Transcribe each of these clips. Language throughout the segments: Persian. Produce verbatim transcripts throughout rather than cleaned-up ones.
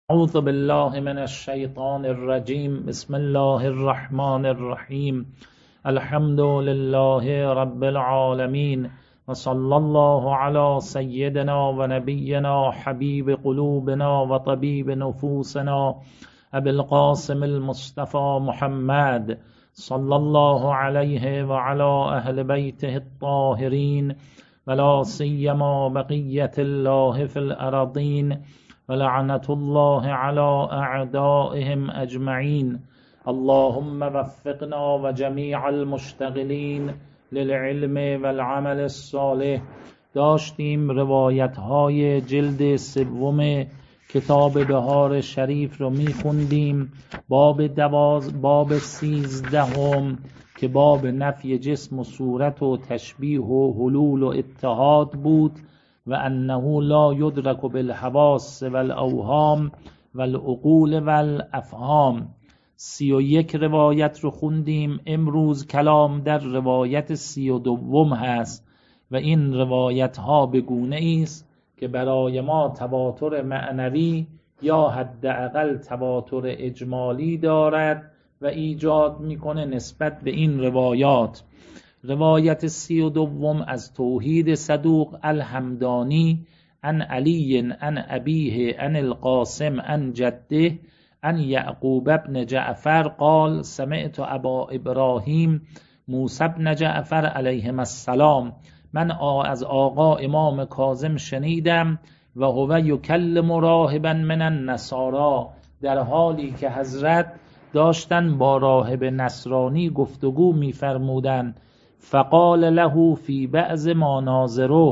اعوذ بالله من الشیطان الرجیم. بسم الله الرحمن الرحیم. الحمد لله رب العالمین و صلی الله علی سیدنا و نبینا حبیب قلوبنا و طبیب نفوسنا ابی القاسم المصطفى محمد صلی الله علیه و علی اهل بیته الطاهرین ولا سیما بقیة الله فی الارضین ولعنة الله على اعدائهم اجمعین. اللهم وفقنا و جمیع المشتغلین للعلم والعمل الصالح. داشتیم روایت های جلد سوم کتاب بهار شریف رو میخوندیم. باب دواز باب سیزدهم که باب نفی جسم و صورت و تشبیه و حلول و اتحاد بود و انه لا یدرک بالحواس والاوهام والعقول والافهام. سی و یک روایت رو خوندیم. امروز کلام در روایت سی و دوم هست و این روایت ها به گونه است که برای ما تواتر معنوی یا حداقل تواتر اجمالی دارد و ایجاد میکنه نسبت به این روایات. روایت سی و دوم از توحید صدوق الحمدانی عن علی عن ابیه عن القاسم عن جده عن یعقوب بن جعفر قال سمعت ابا ابراهیم موسی بن جعفر علیهم السلام. من از آقا امام کاظم شنیدم و هو یکلم راهبا من النصارا، در حالی که حضرت داشتن با راهب نصرانی گفتگو می‌فرمودند. فقال له فی بعض ما ناظره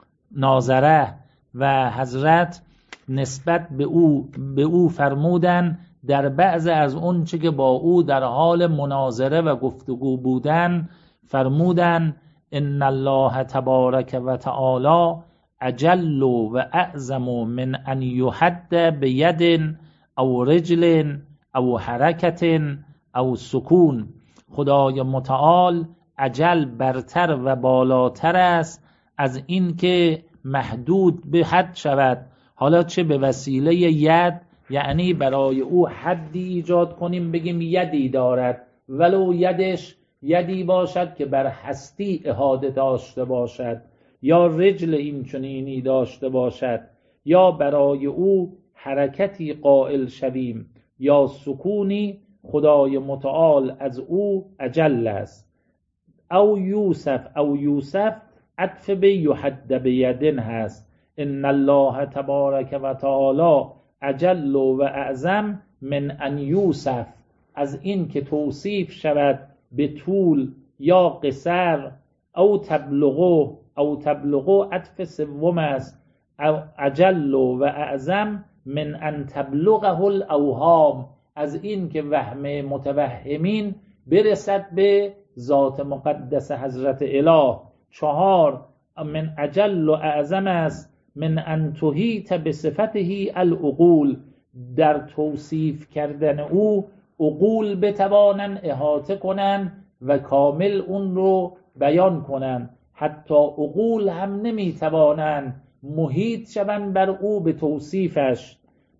ناظره و حضرت نسبت به او به او فرمودن در بعض از اون چه که با او در حال مناظره و گفتگو بودن فرمودن ان الله تبارک و تعالی اجل و اعظم من ان یحد بید او رجل او حرکت او سکون. خدای متعال اجل برتر و بالاتر است از این که محدود به حد شود، حالا چه به وسیله ید، یعنی برای او حدی ایجاد کنیم بگیم یدی دارد، ولو یدش یدی باشد که بر هستی احاطه داشته باشد، یا رجل این چنینی داشته باشد، یا برای او حرکتی قائل شویم، یا سکونی. خدای متعال از او اجل است. او یوسف او یوسف عطف به یحد بیدن هست. ان الله تبارک و تعالی اجل و اعظم من ان یوسف، از این که توصیف شود به طول یا قصر. او تبلغو او تبلغو عطف سوم است. او اجل و اعظم من ان تبلغه الاوهام، از این که وهم متوهمین برسد به ذات مقدس حضرت اله. چهار من اجل و اعظم است من ان تحیط بصفته العقول، در توصیف کردن او عقول بتوانن احاطه کنن و کامل اون رو بیان کنن. حتی عقول هم نمیتوانن محیط شون بر او به توصیفش.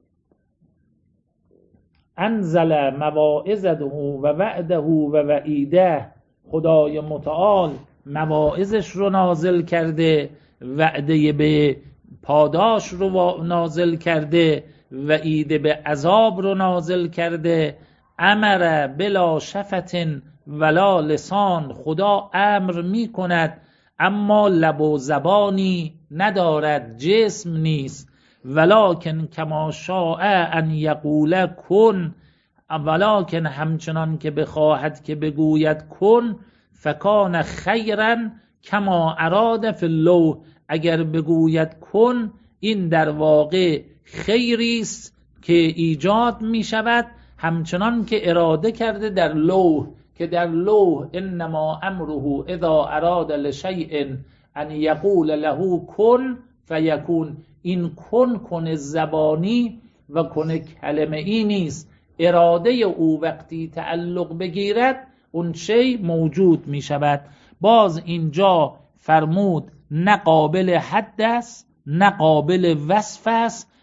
انزل مواعظه و وعده و وعیده، خدای متعال مواعظش رو نازل کرده، وعده به پاداش رو نازل کرده، وعیده به عذاب رو نازل کرده. امر بلا شفت ولا لسان، خدا امر می کند اما لب و زبانی ندارد، جسم نیست. ولکن کما شاء ان یقول کن، ولکن همچنان که بخواهد که بگوید کن. فکان خیرا کما اراد فی اللوح، اگر بگوید کن این در واقع خیری است که ایجاد می شود همچنان که اراده کرده در لوح، که در لوح انما امره اذا اراد لشیء ان یقول له کن فیکون. این کن کن زبانی و کن کلمه ای نیست، اراده او وقتی تعلق بگیرد اون شی موجود می شود. باز اینجا فرمود نه قابل حد است نه قابل وصف است،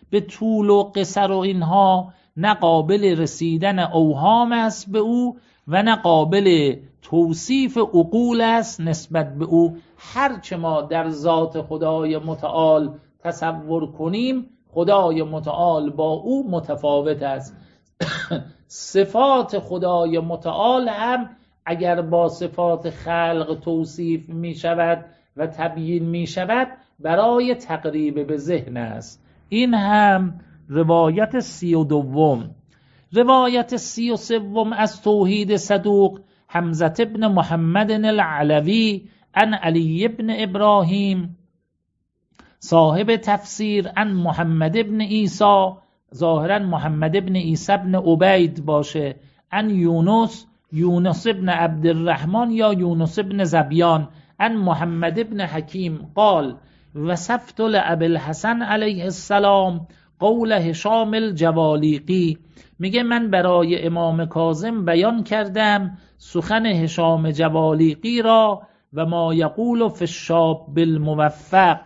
به طول و قصر و اینها نه قابل رسیدن اوهام است به او و نه قابل توصیف عقول است نسبت به او. هرچه ما در ذات خدای متعال تصور کنیم خدای متعال با او متفاوت است. صفات خدای متعال هم اگر با صفات خلق توصیف می شود و تبیین می شود برای تقریب به ذهن است. این هم روایت سی و دوم. روایت سی و سوم از توحید صدوق حمزه ابن محمد العلوی عن علی ابن ابراهیم صاحب تفسیر عن محمد ابن عیسی، ظاهرا محمد ابن عیسی ابن عبید باشه، عن یونس یونس ابن عبدالرحمن یا یونس ابن زبیان عن محمد ابن حکیم قال وصفت لأبی الحسن علیه السلام قول هشام الجوالیقی، میگه من برای امام کاظم بیان کردم سخن هشام جوالیقی را و ما یقول فی الشاب بالموفق.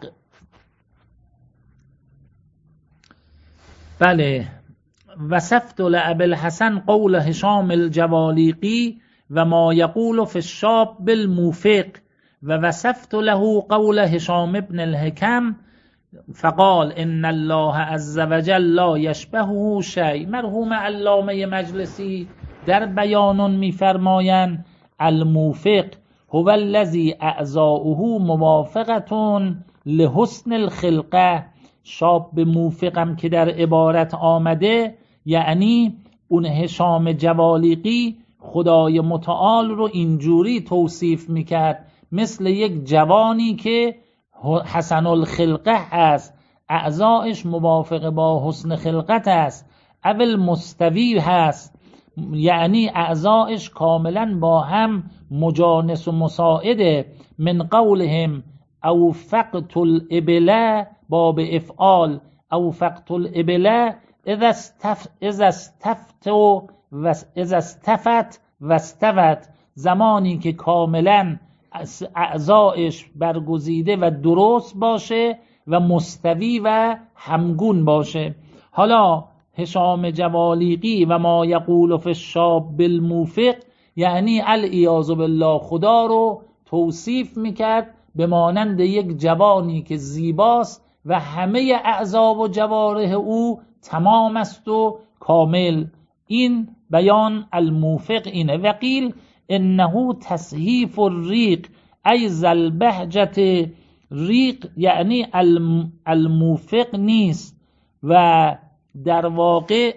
بله، وصفت لأبی الحسن قول هشام الجوالیقی و ما یقول فی الشاب بالموفق و وصفت له قول هشام ابن الحکم فقال ان الله عز وجل لا یشبهه شیء. مرحوم علامه مجلسی در بیانون میفرمایند الموفق هو الذی اعضاؤه موافقة لحسن الخلقه. شاب موفقم که در عبارت آمده یعنی اون هشام جوالیقی خدای متعال رو اینجوری توصیف میکرد مثل یک جوانی که حسن الخلقه است، اعضایش موافق با حسن خلقت است، اول مستوی هست یعنی اعضایش کاملا با هم مجانس و مساعده. من قولهم اوفقت الابله باب افعال اوفقت الابله اذا استف اذا استفت و اذا استفت و استوت، زمانی که کاملا اعضایش برگزیده و درست باشه و مستوی و همگون باشه. حالا هشام جوالیقی و ما یقول فی الشاب بالموفق یعنی العیاذ بالله خدا رو توصیف میکرد به مانند یک جوانی که زیباست و همه اعضا و جوارح او تمام است و کامل. این بیان الموفق اینه. وقیل انه تصحیف الریق ای زلبهجت ریق یعنی الموفق نیست و در واقع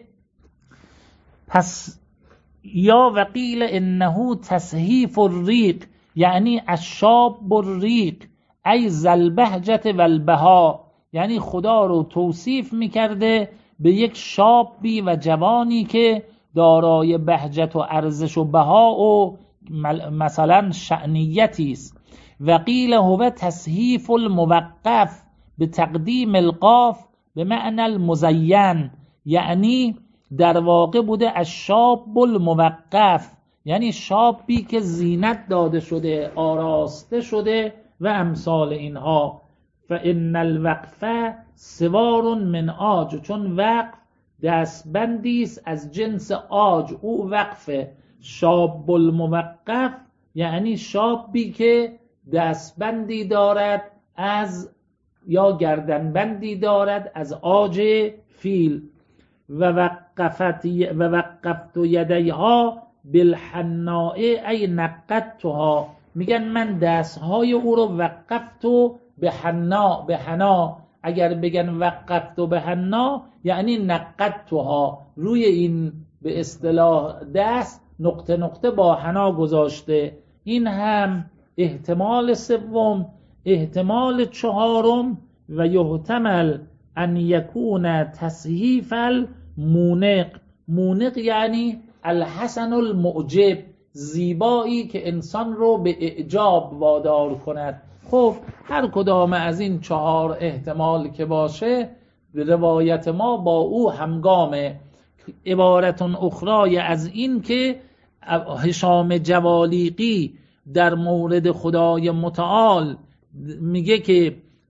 پس یا وقیل انه تصحیف الریق یعنی الشاب الریق ای زلبهجت والبها، یعنی خدا رو توصیف میکرده به یک شابی و جوانی که دارای بهجت و ارزش و بها و مثلا شأنیتی است. وقیل هو تصحیف الموقف به تقدیم القاف به معنی المزین، یعنی در واقع بوده الشاب الموقف یعنی شابی که زینت داده شده آراسته شده و امثال اینها. فان الوقف سوار من آج، چون وقف دستبندی است از جنس آج او وقفه. شاب الموقف یعنی شابی که دستبندی دارد از یا گردنبندی دارد از آج فیل. و وقفت و وقفت یدیها بالحناء ای نقدتها، میگن من دستهای او رو وقفتو به حنا به حنا، اگر بگن وقفتو به حنا یعنی نقدتها، روی این به اصطلاح دست نقطه نقطه با حنا گذاشته. این هم احتمال سوم. احتمال چهارم و یحتمل ان یکون تصحیف المونق. مونق یعنی الحسن المعجب، زیبایی که انسان رو به اعجاب وادار کند. خب هر کدام از این چهار احتمال که باشه روایت ما با او همگامه. عبارت اخرای از این که هشام جوالیقی در مورد خدای متعال میگه که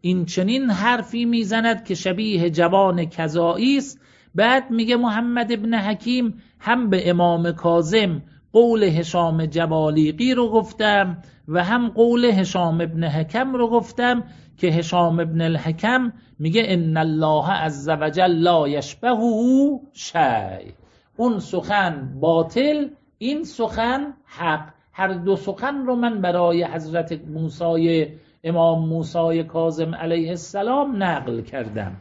این چنین حرفی میزند که شبیه جوان کذایی است. بعد میگه محمد ابن حکیم هم به امام کاظم قول هشام جوالیقی رو گفتم و هم قول هشام ابن حکم رو گفتم که هشام ابن الحکم میگه ان الله عز وجل لا یشبهه شیء. اون سخن باطل، این سخن حق. هر دو سخن رو من برای حضرت موسی، امام موسی کاظم علیه السلام نقل کردم.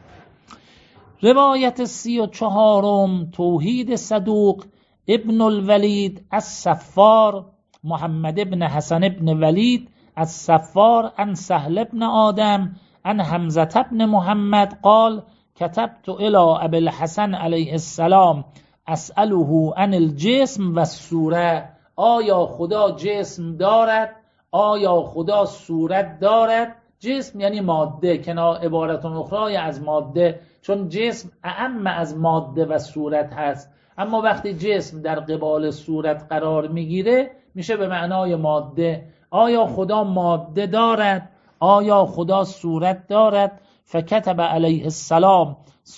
روایت سی و چهارم توحید صدوق ابن الولید الصفار، محمد ابن حسن ابن ولید الصفار عن سهل ابن آدم عن حمزة ابن محمد قال كتبت الى ابي الحسن علیه السلام اسأله عن الجسم و الصوره. آیا خدا جسم دارد؟ آیا خدا صورت دارد؟ جسم یعنی ماده، کنار عبارت اخرى از ماده، چون جسم اعم از ماده و صورت هست. اما وقتی جسم در قبال صورت قرار میگیره میشه به معنای ماده. آیا خدا ماده دارد؟ آیا خدا صورت دارد؟ فکتب علیه السلام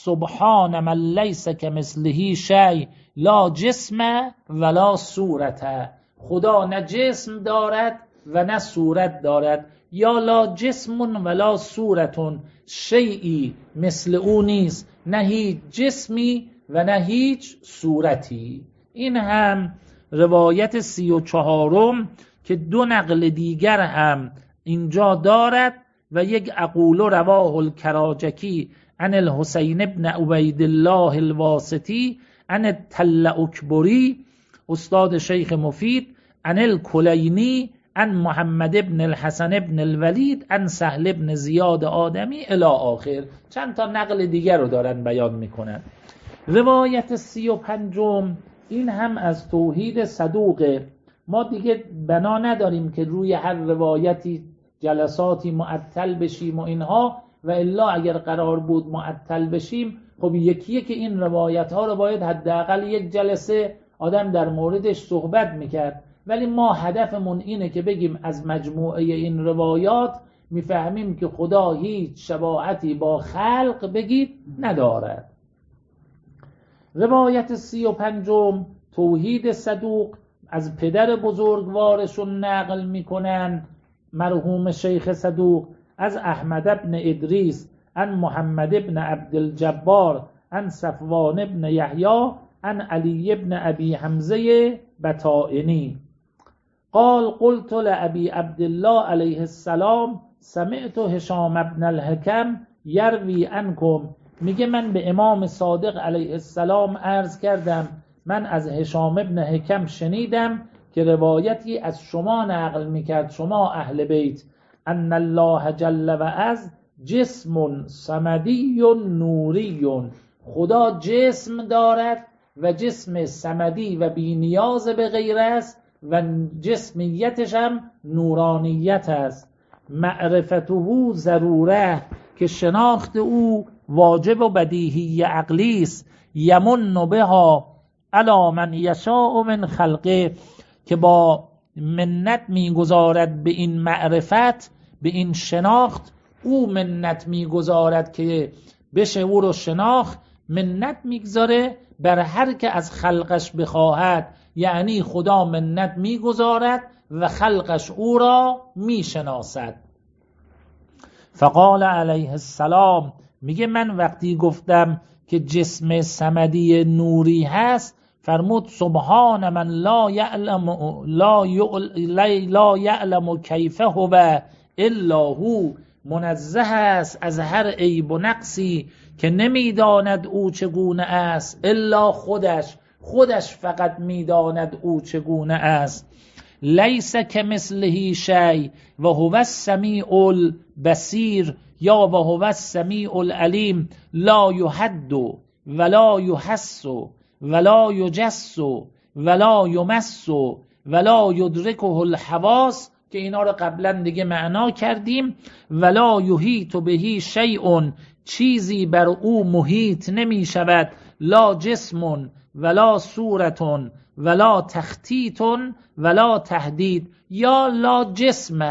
سبحان من لیس کمثله شیء لا جسم ولا صورت. خدا نه جسم دارد و نه صورت دارد، یا لا جسم ولا صورتون، شیئی مثل او نیست، نه هیچ جسمی و نه هیچ صورتی. این هم روایت سی و چهارم که دو نقل دیگر هم اینجا دارد و یک اقول رواه الکراجکی عن الحسین ابن عبید الله الواسطی عن التلأکبری استاد شیخ مفید عن الکلینی عن محمد ابن الحسن ابن الولید عن سهل ابن زیاد آدمی الی آخر. چند تا نقل دیگر رو دارن بیان میکنن. روایت سی و پنجم این هم از توحید صدوقه. ما دیگه بنا نداریم که روی هر روایتی جلساتی معطل بشیم و اینها، و الا اگر قرار بود معطل بشیم خب یکی یکی این روایت ها رو باید حداقل یک جلسه آدم در موردش صحبت میکرد. ولی ما هدفمون اینه که بگیم از مجموعه این روایات میفهمیم که خدا هیچ شباهتی با خلق بگید ندارد. روایت سی و پنجم توحید صدوق از پدر بزرگوارشون نقل میکنن، مرحوم شیخ صدوق، از احمد ابن ادریس عن محمد ابن عبدالجبار عن صفوان ابن یحیی عن علی ابن ابی حمزه بطائنی قال قلت لأبي عبد الله علیه السلام سمعت هشام ابن الحکم یروی عنکم. میگه من به امام صادق علیه السلام عرض کردم من از هشام ابن حکم شنیدم که روایتی از شما نقل میکرد، شما اهل بیت، ان الله جل و عز جسم صمدی نوری. خدا جسم دارد و جسم صمدی و بی نیاز به غیر است و جسمیتش هم نورانیت است. معرفته ضروره، که شناخت او واجب و بدیهی عقلی است. یمن بها علی من یشاء من خلقه، که با منت میگذارد به این معرفت، به این شناخت. او منت میگذارد که بشه او رو شناخت، منت میگذاره بر هر که از خلقش بخواهد. یعنی خدا منت میگذارد و خلقش او را میشناسد. فقال علیه السلام، میگه من وقتی گفتم که جسم صمدی نوری هست، فرمود سبحان من لا یعلم لا یعلم, لا یعلم کیف هو الا هو. منزه است از هر عیب و نقصی که نمیداند او چگونه است الا خودش. خودش فقط میداند او چگونه است. لیس کمثله شیء و هو السمیع البصیر، یا و هو السمیع العلیم. لا یحد ولا یحس ولا یجس ولا یمس ولا یدرکه الحواس، که اینا رو قبلا دیگه معنا کردیم. ولا یحیط به شیء، چیزی بر او محیط نمی شود. لا جسم ولا صورت ولا تخطیط ولا تهدید، یا لا جسم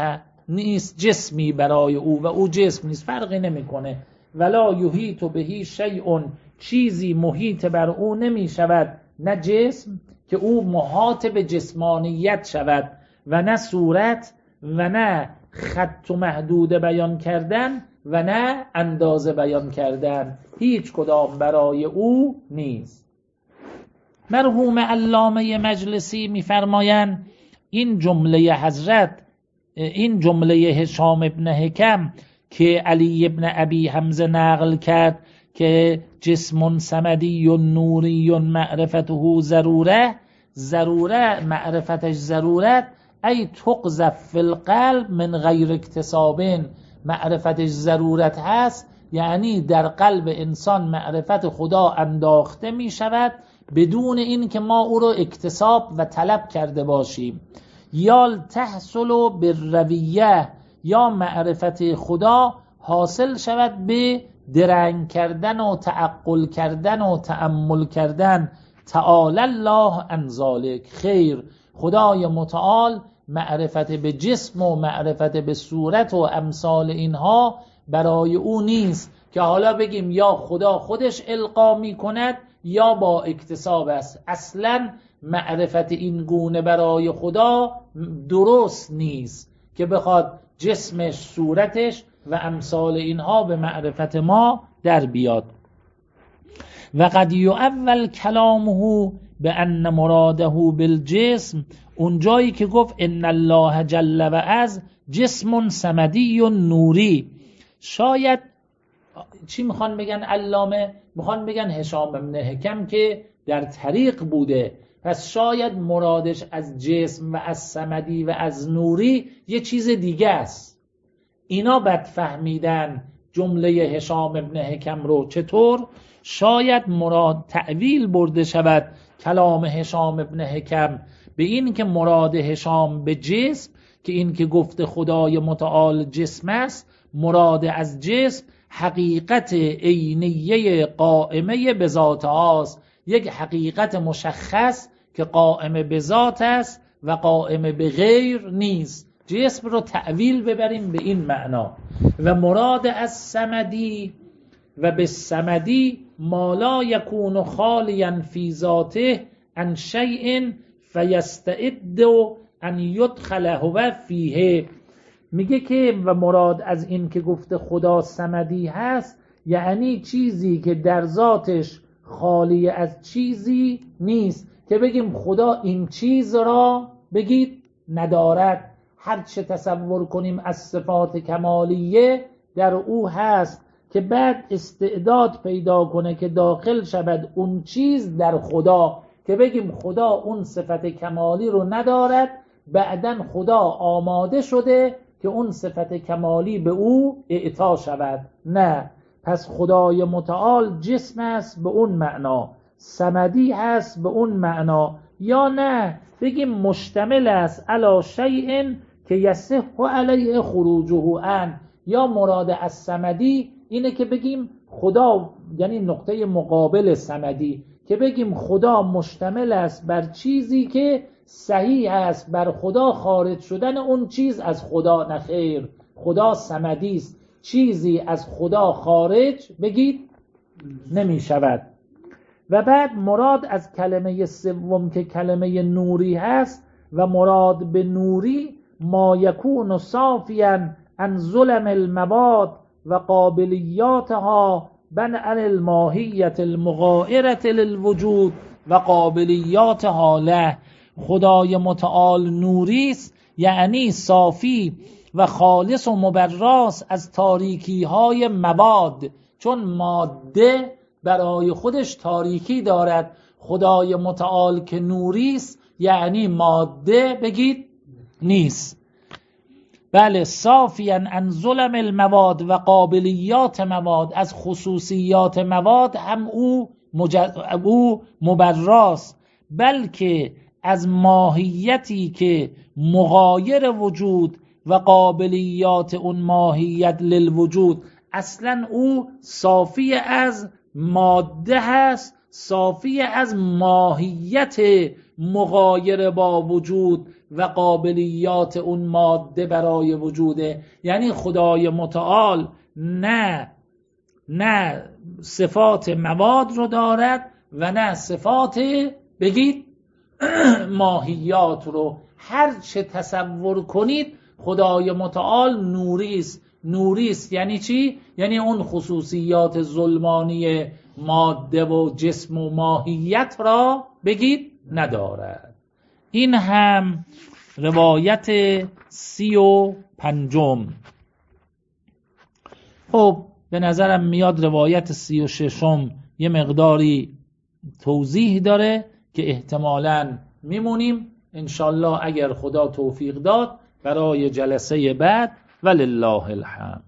نیست جسمی برای او و او جسم نیست، فرقی نمیکنه. ولا یحیط بهی شیء، چیزی محیط بر او نمی شود، نه جسم که او محاط به جسمانیت شود، و نه صورت و نه خط و محدود بیان کردن و نه اندازه بیان کردن، هیچ کدام برای او نیست. مرحوم علامه مجلسی میفرمایند این جمله حضرت، این جمله هشام ابن حکم که علی ابن ابی حمزه نقل کرد که جسم صمدی و نوری و معرفته ضروره، ضروره معرفتش ضرورت، ای تقذف فی القلب من غیر اکتساب، معرفتش ضرورت هست یعنی در قلب انسان معرفت خدا انداخته می شود بدون این که ما او رو اکتساب و طلب کرده باشیم. یا تحصل بالرویه، یا معرفت خدا حاصل شود به درنگ کردن و تعقل کردن و تأمل کردن. تعالی الله عن ذلک، خیر، خدای متعال معرفت به جسم و معرفت به صورت و امثال اینها برای او نیست که حالا بگیم یا خدا خودش القا می کند یا با اکتساب است. اصلا معرفت این گونه برای خدا درست نیست که بخواد جسمش، صورتش و امثال اینها به معرفت ما در بیاد. و قد یؤول کلامه به ان مراده بالجسم، اون جایی که گفت ان الله جل و عز جسم صمدی و نوری، شاید چی میخوان بگن علامه؟ میخوان بگن هشام ابن حکم که در طریق بوده، پس شاید مرادش از جسم و از صمدی و از نوری یه چیز دیگه است. اینا بد فهمیدن جمله هشام ابن حکم رو. چطور؟ شاید مراد تأویل برده شود کلام هشام ابن حکم به این که مراد هشام به جسم، که این که گفت خدای متعال جسم است، مراد از جسم حقیقت عینیه قائمه به ذات هاست، یک حقیقت مشخص که قائم به ذات است و قائم به غیر نیست. جسم رو تأویل ببریم به این معنا. و مراد از صمدی و به صمدی ما لا یکون خالیا فی ذاته عن شیء فیستعد ان یدخل هو فیه. میگه که و مراد از این که گفته خدا صمدی هست یعنی چیزی که در ذاتش خالی از چیزی نیست که بگیم خدا این چیز را بگید ندارد. هر چه تصور کنیم از صفات کمالیه در او هست که بعد استعداد پیدا کنه که داخل شود اون چیز در خدا، که بگیم خدا اون صفت کمالی رو ندارد، بعدن خدا آماده شده که اون صفت کمالی به او اعطا شود. نه، پس خدای متعال جسم است به اون معنا، صمدی هست به اون معنا، یا نه بگیم مشتمل است علی شیء که یصح علیه خروجه عن، یا مراد از صمدی اینه که بگیم خدا، یعنی نقطه مقابل صمدی، که بگیم خدا مشتمل است بر چیزی که صحیح است بر خدا خارج شدن اون چیز از خدا. نخیر، خدا صمدی است، چیزی از خدا خارج بگید نمی شود. و بعد مراد از کلمه سوم که کلمه نوری هست، و مراد به نوری ما یکون صافیا عن ظلم المواد و قابلیاتها بن عن الماهیت المغایرة للوجود و قابلیاتها له. خدای متعال نوری است یعنی صافی و خالص و مبراس از تاریکی های مواد، چون ماده برای خودش تاریکی دارد. خدای متعال که نوری است یعنی ماده بگید نیست. بله، صافیاً عن ظلم المواد و قابلیات مواد، از خصوصیات مواد هم او, مجد... او مبراست، بلکه از ماهیتی که مغایر وجود و قابلیات اون ماهیت للوجود، اصلا او صافی از ماده هست، صافی از ماهیت مغایر با وجود و قابلیات اون ماده برای وجوده. یعنی خدای متعال نه نه صفات مواد رو دارد و نه صفات بگید ماهیات رو. هر چه تصور کنید خدای متعال نوریست. نوریست یعنی چی؟ یعنی اون خصوصیات ظلمانی ماده و جسم و ماهیت را بگید ندارد. این هم روایت سی و پنجم. خب به نظرم میاد روایت سی و ششم یه مقداری توضیح داره که احتمالاً میمونیم انشالله اگر خدا توفیق داد برای جلسه بعد. ولله الحمد.